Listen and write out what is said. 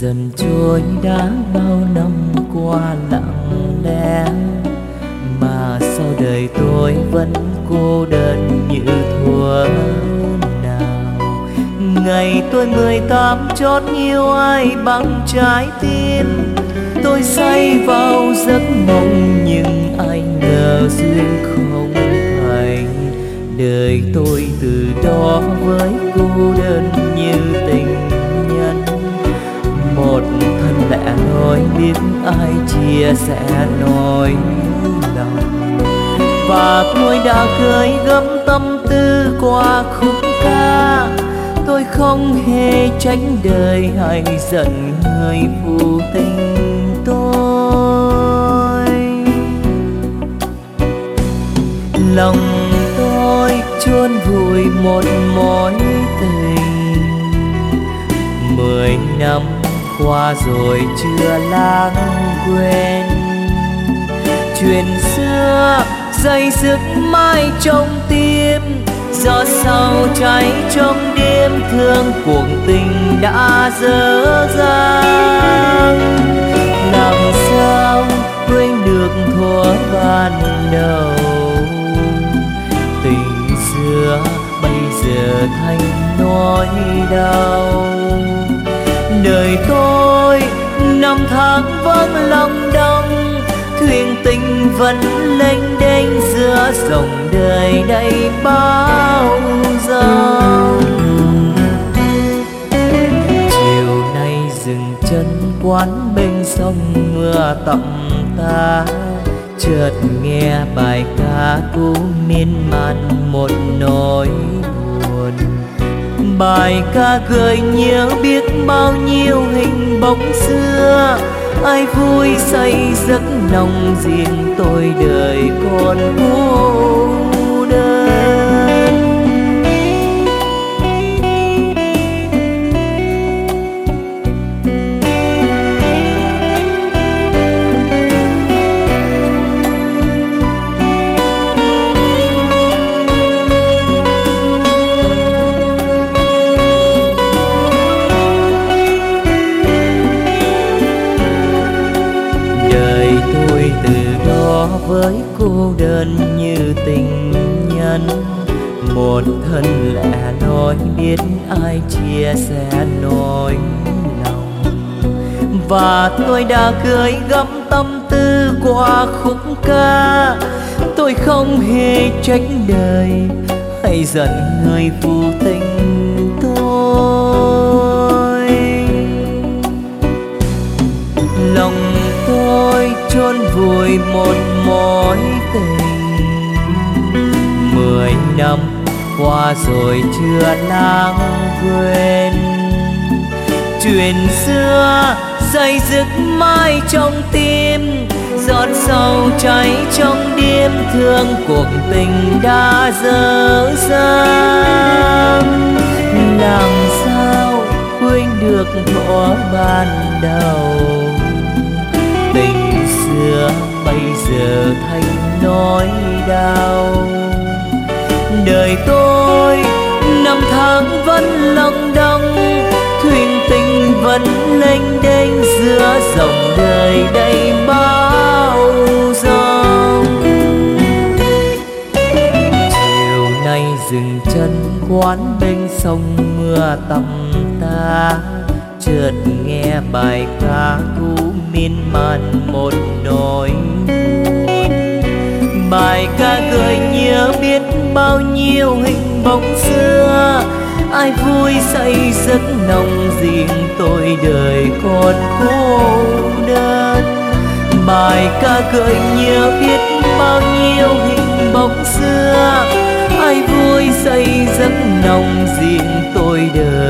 dần trôi đã bao năm qua lặng lẽ, mà sao đời tôi vẫn cô đơn như thuở nào. Ngày tôi 18 chót yêu ai bằng trái tim, tôi say vào giấc mộng nhưng ai ngờ duyên không thành. Đời tôi từ đó với cô đơn như tình nhân, một thân lẻ loi biết ai chia sẻ nỗi lòng. Và tôi đã gửi gắm tâm tư qua khúc ca, tôi không hề tránh đời hay giận người phụ tình tôi. Lòng tôi chôn vùi một mối tình, 10 năm qua rồi chưa lãng quên. Chuyện xưa dây dứt mãi trong tim, gió sau cháy trong đêm thương cuộc tình đã dở dang. Làm sao quên được thuở ban đầu, tình xưa bây giờ thành nỗi đau. Đời tôi năm tháng vắng lòng đông, thuyền tình vẫn lênh đênh giữa dòng đời đầy bão giông. Chiều nay dừng chân quán bên sông mưa tầm ta, chợt nghe bài ca cũ miên man một nỗi buồn. Bài ca gợi nhớ biết bao nhiêu hình bóng xưa, ai vui say giấc nồng riêng tôi đời còn cô đơn. Với cô đơn như tình nhân, một thân lẻ loi biết ai chia sẻ nỗi lòng. Và tôi đã gửi gắm tâm tư qua khúc ca, tôi không hề trách đời hay giận người phụ tình tôi. Lòng tôi chôn vùi một mối tình, 10 năm qua rồi chưa lãng quên. Chuyện xưa dây dứt mãi trong tim, giọt sầu cháy trong đêm thương cuộc tình đã dở dang. Làm sao quên được thuở ban đầu, tình xưa bây giờ thành nỗi đau. Đời tôi năm tháng vẫn lòng đông, thuyền tình vẫn lênh đênh giữa dòng đời đầy bão giông. Chiều nay dừng chân quán bên sông mưa tầm ta, chợt nghe bài ca cũ miên man một nỗi buồn. Bài ca gợi nhớ biết bao nhiêu hình bóng xưa, ai vui say giấc nồng riêng tôi đời còn cô đơn. Bài ca gợi nhớ biết bao nhiêu hình bóng xưa, ai vui say giấc nồng riêng tôi đời